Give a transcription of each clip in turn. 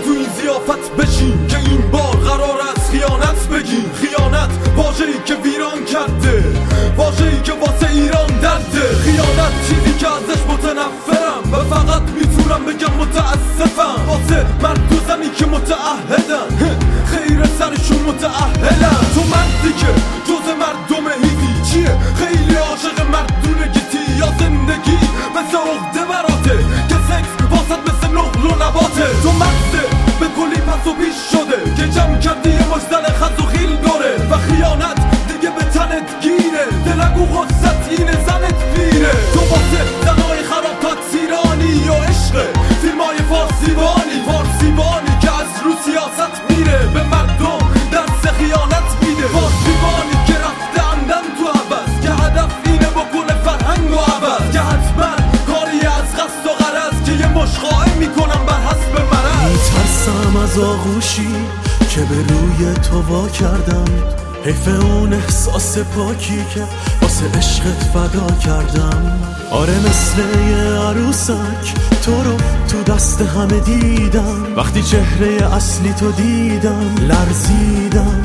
تو این ضیافت بشین که این بار قرار است خیانت بگین. خیانت واژه‌ای که ویران کرده، واژه‌ای که واسه ایران درده. خیانت چیزی که ازش متنفرم و فقط میتونم بگم متاسفم واسه مرد و زنی که متعهدن خیر سرشون متأهلن. تو مردی که جز مردم هیزی چیه؟ خیلی عاشق مردونگیتی یا زندگی مثل عقده براته که سکس واسط مثل نقل و نباته. تو مغزه به کلی پس و پیش شده که جمع کردی یه مشتن خز و خیل داره و خیانت دیگه به تنت گیره. دلگو خودست اینه زنت پیره. تو واسه زنای خراب تاکسیرانی یا عشق فیلمای فارسیبانی که از رو سیاست میره به مردم درس خیانت میده. فارسیبانی که رفته عمدن تو عوض که هدف اینه بکنه فرهنگ و عوض که حتما کاری از قصد و غرض که یه مش قائم میکنم بر حسب مرض. میترسم از آغوشی که به روی تو وا کردم، حیف اون احساس پاکی که واسه عشقت فدا کردم. آره مثل یه عروسک تو رو تو دست همه دیدم، وقتی چهره اصلی تو دیدم لرزیدم،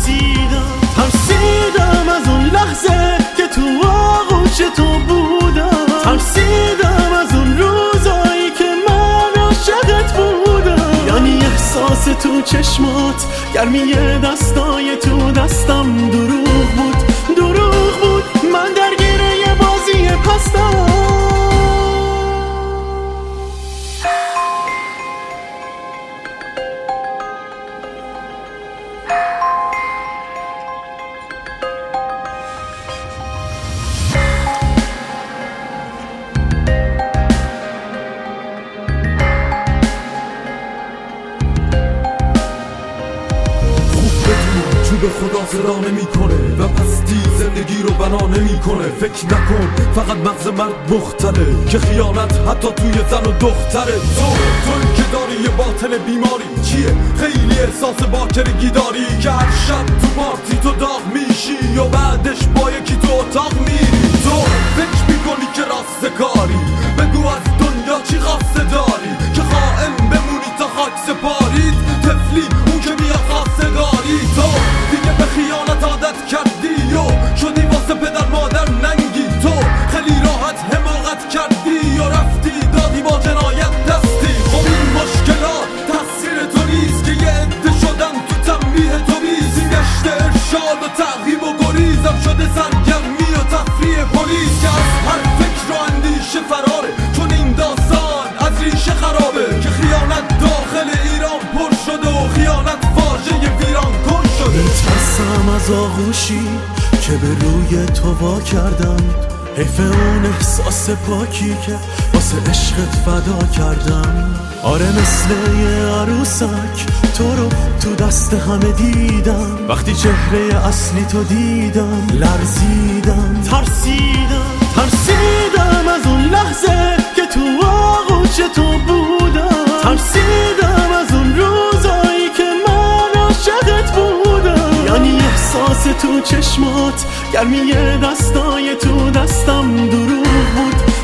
ترسیدم از اون لحظه که تو آغوش تو بودم، ترسیدم از اون روزایی که من عاشقت بودم. یعنی احساس تو چشمات، گرمی دستای تو دستم دروغ بود من درگیر یه بازی پستم. به خدا صدا نمیکنه و پستی زندگی رو بنا نمیکنه. فکر نکن فقط مغز مرد مختله که خیانت حتی توی زن و دختره. توی که داری یه باطن بیماری چیه؟ خیلی احساس باکرگی داری که هر شب تو پارتی تو داغ میشی یا بعدش با یکی تو اتاق میری. تو فکر میکنی که راست کاری، بگو از دنیا چی خواسته داری که خائن بمونی تا خاک سپارید. طفلی اون که میاد خواستگاری. تو دیگه به خیانت عادت کردی و شدی واسه پدر مادر ننگی. تو خیلی راحت حماقت کردی و رفتی دادی با جنایت دستی. خب این مشکلات تقصیر تو نیست که یه عده شدن تو تنبیه تو بیز. این گشت ارشاد و تعقیب و گریزم شده سرگرمی و تفریح پلیس که از هر فکر و اندیشه فراره، چون این داستان از ریشه خرابه که خیانت داخل ایران پر شده و خیانت واژه ویران کن شده. میترسم از آغوشی که به روی تو وا کردم، حیف اون احساس پاکی که واسه عشقت فدا کردم. آره مثل یه عروسک تو رو تو دست همه دیدم، وقتی چهره اصلی تو دیدم لرزیدم، ترسیدم از اون لحظه که تو آغوش تو بودم، ترسیدم از اون روزایی که من عاشقت بودم. یعنی احساس تو چشمات، گرمی دستای تو دستم دروغ بود